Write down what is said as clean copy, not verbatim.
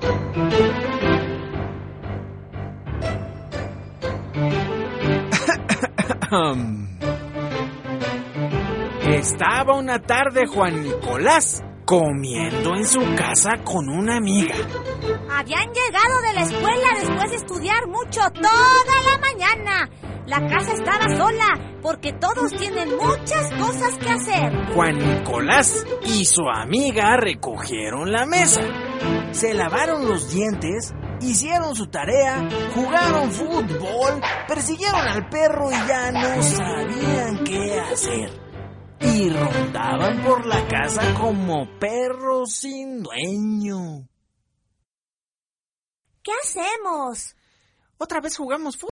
Estaba una tarde Juan Nicolás comiendo en su casa con una amiga. Habían llegado de la escuela después de estudiar mucho toda la mañana. La casa estaba sola porque todos tienen muchas cosas que hacer. Juan Nicolás y su amiga recogieron la mesa, se lavaron los dientes, hicieron su tarea, jugaron fútbol, persiguieron al perro y ya no sabían qué hacer. Y rondaban por la casa como perros sin dueño. ¿Qué hacemos? Otra vez jugamos fútbol.